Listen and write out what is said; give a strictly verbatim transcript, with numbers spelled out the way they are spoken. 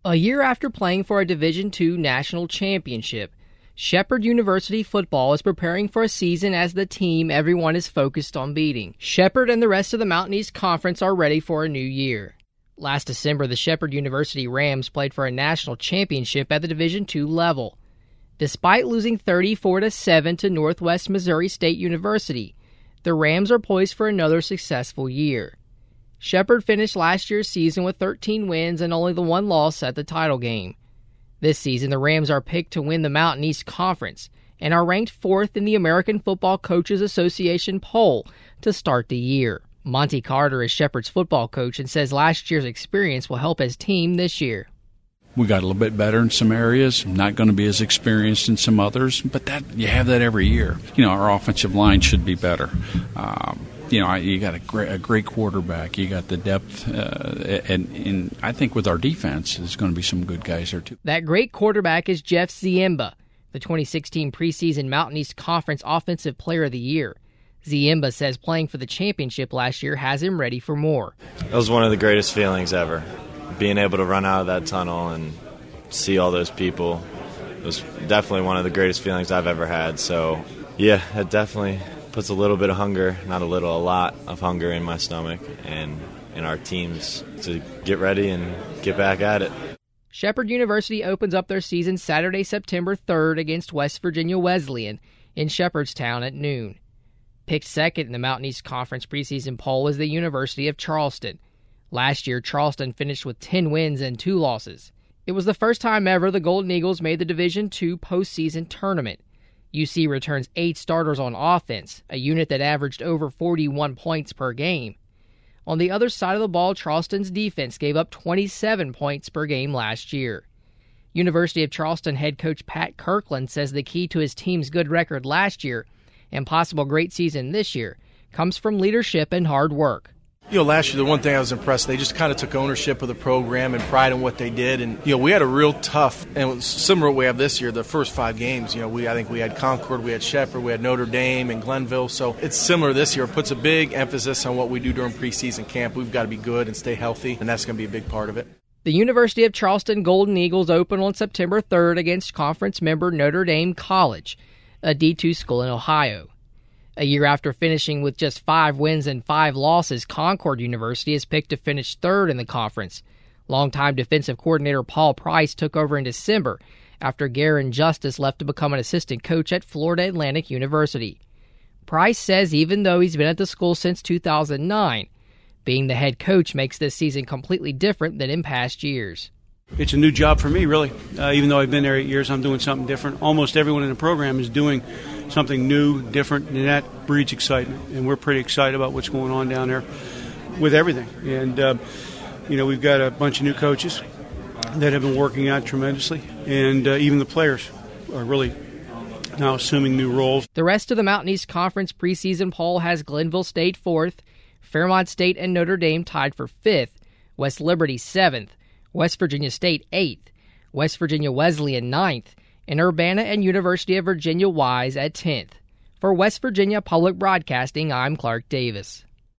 A year after playing for a Division two national championship, Shepherd University football is preparing for a season as the team everyone is focused on beating. Shepherd and the rest of the Mountain East Conference are ready for a new year. Last December, the Shepherd University Rams played for a national championship at the Division two level. Despite losing thirty-four to seven to Northwest Missouri State University, the Rams are poised for another successful year. Shepherd finished last year's season with thirteen wins and only the one loss at the title game. This season, the Rams are picked to win the Mountain East Conference and are ranked fourth in the American Football Coaches Association poll to start the year. Monty Carter is Shepherd's football coach and says last year's experience will help his team this year. We got a little bit better in some areas, not going to be as experienced in some others, but that you have that every year. You know, our offensive line should be better. Um, you know, you got a great, a great quarterback. You got the depth, uh, and, and I think with our defense, there's going to be some good guys there too. That great quarterback is Jeff Ziemba, the twenty sixteen preseason Mountain East Conference Offensive Player of the Year. Ziemba says playing for the championship last year has him ready for more. It was one of the greatest feelings ever. Being able to run out of that tunnel and see all those people was definitely one of the greatest feelings I've ever had. So, yeah, it definitely puts a little bit of hunger, not a little, a lot of hunger in my stomach and in our teams to get ready and get back at it. Shepherd University opens up their season Saturday, September third against West Virginia Wesleyan in Shepherdstown at noon. Picked second in the Mountain East Conference preseason poll is the University of Charleston. Last year, Charleston finished with ten wins and two losses. It was the first time ever the Golden Eagles made the Division two postseason tournament. U C returns eight starters on offense, a unit that averaged over forty-one points per game. On the other side of the ball, Charleston's defense gave up twenty-seven points per game last year. University of Charleston head coach Pat Kirkland says the key to his team's good record last year and possible great season this year comes from leadership and hard work. You know, last year, the one thing I was impressed, they just kind of took ownership of the program and pride in what they did. And, you know, we had a real tough, and it was similar to what we have this year, the first five games. You know, we I think we had Concord, we had Shepherd, we had Notre Dame and Glenville. So it's similar this year. It puts a big emphasis on what we do during preseason camp. We've got to be good and stay healthy, and that's going to be a big part of it. The University of Charleston Golden Eagles open on September third against conference member Notre Dame College, a D two school in Ohio. A year after finishing with just five wins and five losses, Concord University is picked to finish third in the conference. Longtime defensive coordinator Paul Price took over in December after Garen Justice left to become an assistant coach at Florida Atlantic University. Price says even though he's been at the school since two thousand nine, being the head coach makes this season completely different than in past years. It's a new job for me, really. Uh, even though I've been there eight years, I'm doing something different. Almost everyone in the program is doing something new, different, and that breeds excitement. And we're pretty excited about what's going on down there with everything. And, uh, you know, we've got a bunch of new coaches that have been working out tremendously. And uh, even the players are really now assuming new roles. The rest of the Mountain East Conference preseason poll has Glenville State fourth, Fairmont State and Notre Dame tied for fifth, West Liberty seventh, West Virginia State eighth, West Virginia Wesleyan ninth, and Urbana and University of Virginia Wise at tenth. For West Virginia Public Broadcasting, I'm Clark Davis.